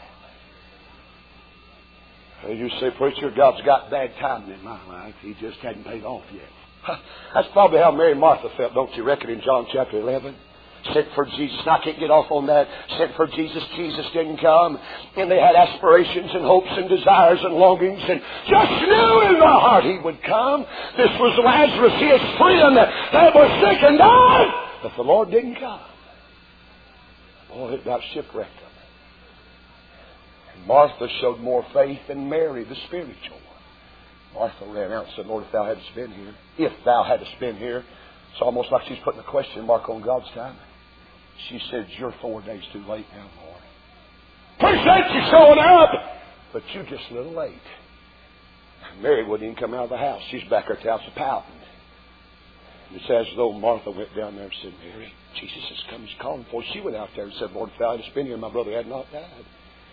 You say, preacher, God's got bad timing in my life. He just hadn't paid off yet. That's probably how Mary and Martha felt, don't you reckon, in John chapter 11? Sent for Jesus. And I can't get off on that. Sent for Jesus. Jesus didn't come. And they had aspirations and hopes and desires and longings and just knew in their heart He would come. This was Lazarus, his friend that was sick and died. But the Lord didn't come. Boy, it about shipwrecked them. And Martha showed more faith than Mary, the spiritual one. Martha ran out and said, Lord, if Thou hadst been here, it's almost like she's putting a question mark on God's timing. She said, you're 4 days too late now, Lord. Appreciate you showing up, but you're just a little late. Mary wouldn't even come out of the house. She's back at the house pouting. It's as though Martha went down there and said, Mary, Jesus has come. He's calling for you. She went out there and said, Lord, if Thou hadst been here, my brother had not died.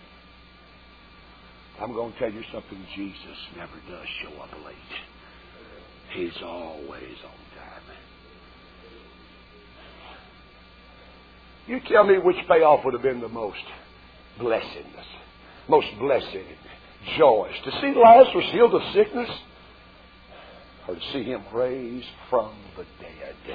I'm going to tell you something. Jesus never does show up late. He's always on time. You tell me which payoff would have been the most blessedness, most blessed, joyous. To see Lazarus healed of sickness, or to see him raised from the dead.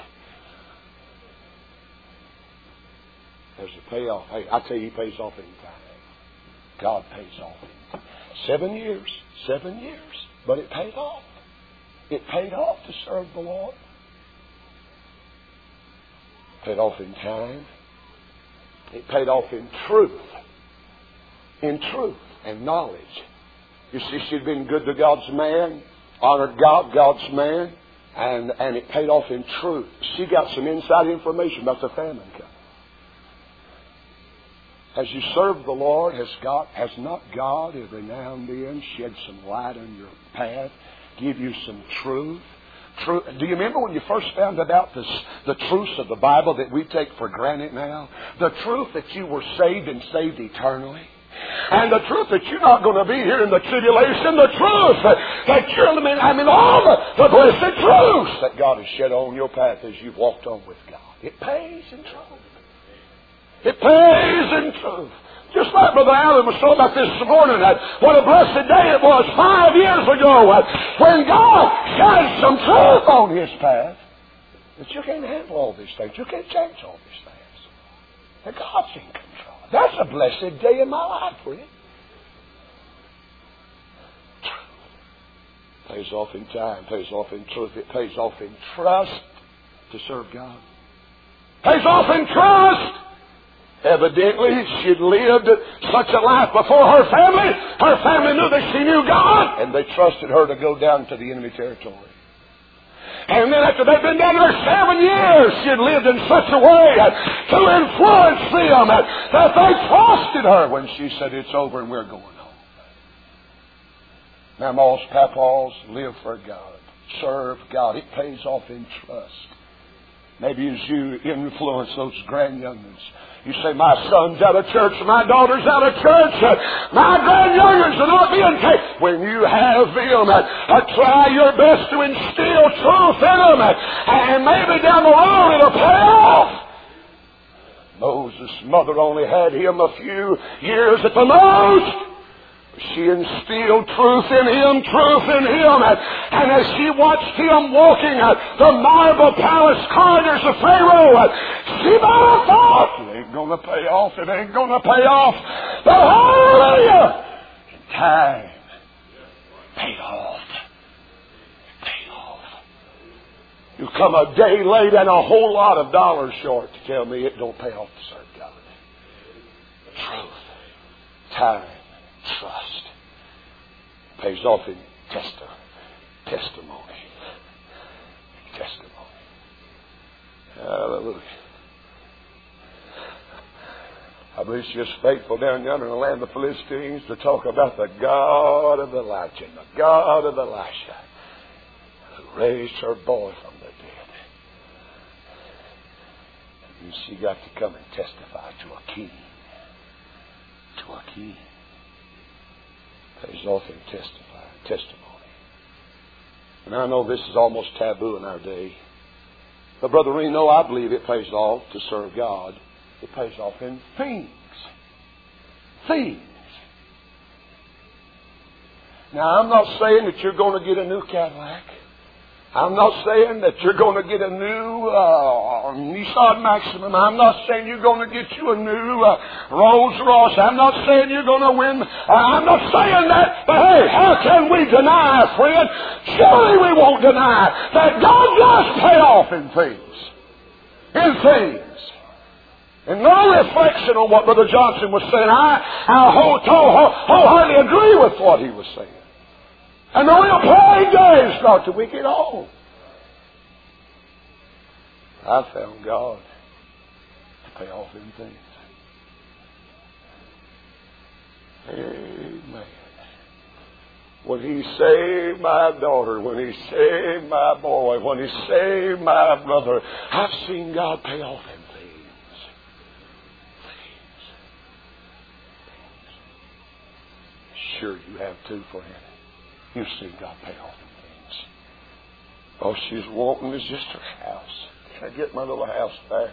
There's a payoff. Hey, I tell you, He pays off in time. God pays off in time. 7 years. 7 years. But it paid off. It paid off to serve the Lord. paid off in time. It paid off in truth. In truth and knowledge. You see, she'd been good to God's man, honored God, God's man, and it paid off in truth. She got some inside information about the famine coming. As you serve the Lord, has not God every now and then shed some light on your path, give you some truth? Do you remember when you first found about the truths of the Bible that we take for granted now? The truth that you were saved and saved eternally. And the truth that you're not going to be here in the tribulation. The truth that you're, all the blessed truths that God has shed on your path as you've walked on with God. It pays in truth. It pays in truth. Just like Brother Allen was talking about this morning, what a blessed day it was 5 years ago when God shed some truth on His path. That you can't handle all these things. You can't change all these things. That God's in control. That's a blessed day in my life, friend. Truth. Pays off in time. Pays off in truth. It pays off in trust to serve God. Pays off in trust. Evidently, she'd lived such a life before her family. Her family knew that she knew God, and they trusted her to go down to the enemy territory. And then after they'd been down there 7 years, she had lived in such a way to influence them that they trusted her when she said, "It's over and we're going home." Mamas, papas, live for God. Serve God. It pays off in trust. Maybe as you influence those grand young'uns, you say, "My son's out of church, my daughter's out of church, my grand young'uns are not being taken." When you have them, try your best to instill truth in them, and maybe down the road it'll pay off. Moses' mother only had him a few years at the most. She instilled truth in him, and as she watched him walking the marble palace corridors of Pharaoh, she might have thought, "It ain't going to pay off, it ain't going to pay off." But hallelujah! In time, paid off. Paid off. You come a day late and a whole lot of dollars short to tell me it don't pay off to serve God. Truth, time, trust. Pays off in testimony. Testimony. Hallelujah. I believe she is faithful down yonder in the land of the Philistines to talk about the God of Elijah and the God of Elisha who raised her boy from the dead. And she got to come and testify to a king. To a king. Pays off in testimony. And I know this is almost taboo in our day. But Brother Reno, I believe it pays off to serve God. It pays off in things. Things. Now, I'm not saying that you're going to get a new Cadillac. I'm not saying that you're going to get a new Nissan Maximum. I'm not saying you're going to get you a new Rolls Royce. I'm not saying you're going to win. I'm not saying that. But hey, how can we deny, friend? Surely we won't deny that God does pay off in things. In things. And no reflection on what Brother Johnson was saying. I wholeheartedly agree with what he was saying. And the real plague days start till we get on. I found God to pay off in things. Amen. When He saved my daughter, when He saved my boy, when He saved my brother, I've seen God pay off in things. Sure you have too, friend. You've seen God pay off in things. All she's wanting is just her house. Can I get my little house back?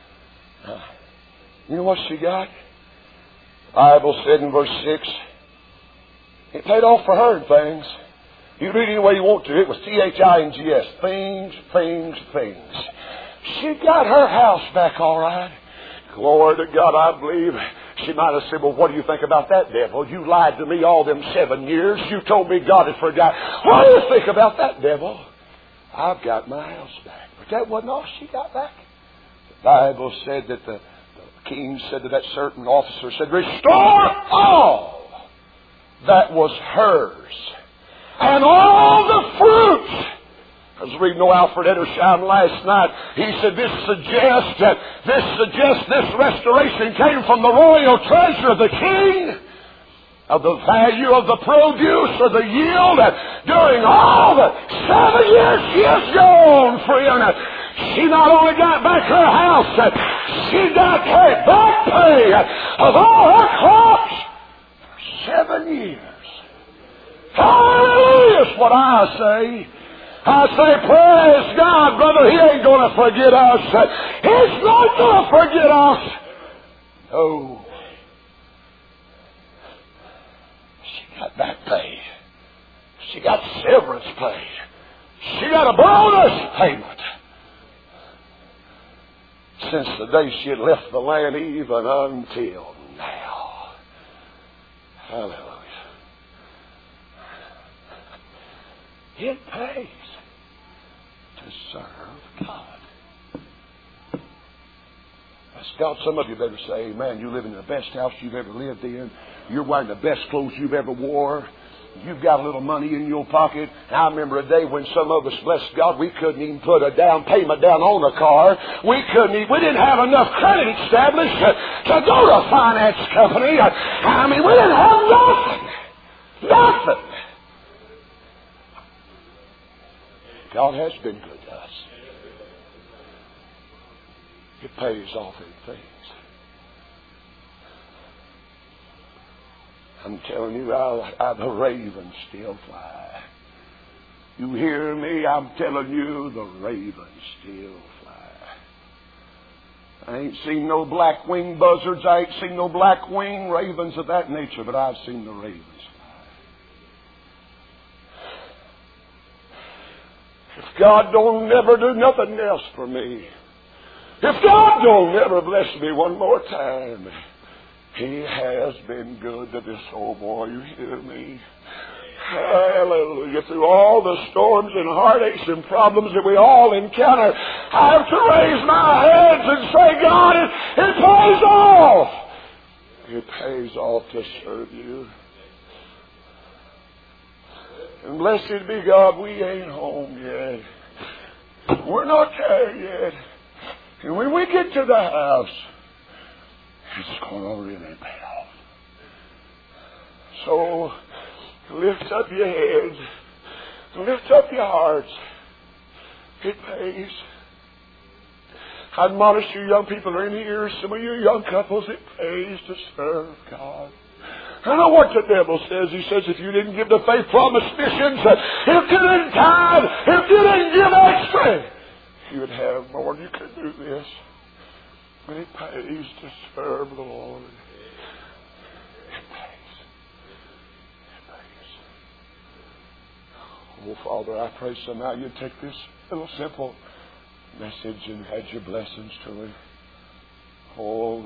You know what she got? The Bible said in verse 6, it paid off for her in things. You read it any way you want to. It was T-H-I-N-G-S. Things, things, things. She got her house back all right. Glory to God, I believe. She might have said, "Well, what do you think about that, devil? You lied to me all them 7 years. You told me God had forgot. What do you think about that, devil?" I've got my house back. But that wasn't all she got back. Bible said that the king said to that certain officer, said, restore all that was hers, and all the fruits. I was reading Alfred Edersheim last night. He said this suggests this restoration came from the royal treasure of the king, of the value of the produce or the yield during all the 7 years she has gone, friend. She not only got back her house, she got back pay of all her crops for 7 years. Hallelujah is what I say. I say, praise God, brother, He ain't going to forget us. He's not going to forget us. No. She got back pay. She got severance pay. She got a bonus payment. Since the day she had left the land, even until now. Hallelujah. It pays to serve God. That's God. Some of you better say, amen. You live in the best house you've ever lived in. You're wearing the best clothes you've ever wore. You've got a little money in your pocket. And I remember a day when some of us, bless God, we couldn't even put a down payment down on a car. We didn't have enough credit established to go to a finance company. I mean, we didn't have nothing. Nothing. God has been good to us. It pays off in things. I'm telling you, the ravens still fly. You hear me? I'm telling you, the ravens still fly. I ain't seen no black-winged buzzards. I ain't seen no black-winged ravens of that nature, but I've seen the ravens fly. If God don't never do nothing else for me, if God don't never bless me one more time, He has been good to this old boy. You hear me? Hallelujah. Through all the storms and heartaches and problems that we all encounter, I have to raise my hands and say, God, it pays off. It pays off to serve you. And blessed be God, we ain't home yet. We're not there yet. And when we get to the house, it's going to really pay off. So, lift up your heads. Lift up your hearts. It pays. I admonish you young people who are in here, some of you young couples, it pays to serve God. I know what the devil says. He says if you didn't give the faith promise missions, if you didn't tithe, if you didn't give extra, you would have more. You could do this. But it pays to serve the Lord. It pays. It pays. Oh, Father, I pray somehow you'd take this little simple message and add your blessings to it. Oh,